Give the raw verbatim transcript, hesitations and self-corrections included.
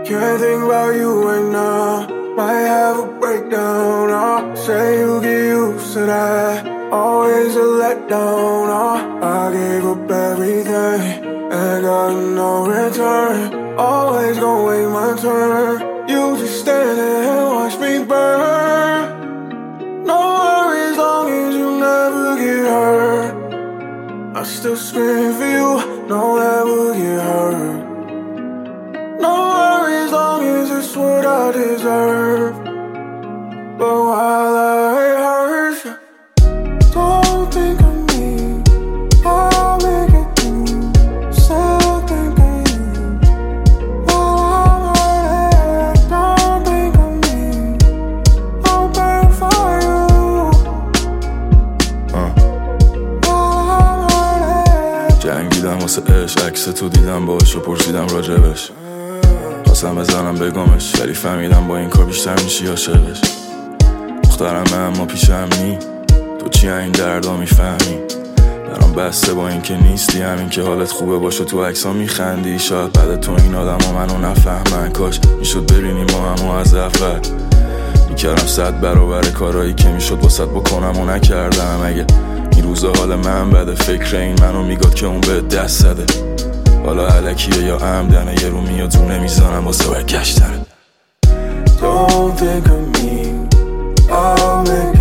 Can't think about you right now. Might have a breakdown, oh. Say you get used to that. Always a letdown, oh. I gave up everything and got no return. Always gon' wait my turn. You just stand there and watch me burn. No worries, long as you never get hurt. I still scream for you, don't ever get hurt. No worries, long as it's what I deserve. But while I hurt you, don't think of me. I'll make it through. Still think of you. While I'm hurting, don't think of me. I'll burn for you. uh. While I'm hurting. جنگیدم واسه عشق، عکس تو دیدم باش و پرسیدم راجبش. خواستم بزنم بگمش ولی فهمیدم با این کار بیشتر میشی عاشقش. دخترم اما پیشم نی، تو چی این دردا میفهمی؟ برام بسته با این که نیستی، همین که حالت خوبه باشه تو عکس‌ها میخندی. شاید بعد تو این آدم ها منو نفهمن، کاش میشد ببینی ما همو از اول. میکردم صد برابر کارایی که میشد واسط بکنم و نکردم. اگه این روزا حال من بده، فکر این منو میگاد که اون به دست زده. حالا علکیه یا عمدنه، یه رو میاد رو نمیزانم واسه باید گشتنه. Don't think of me, I'll make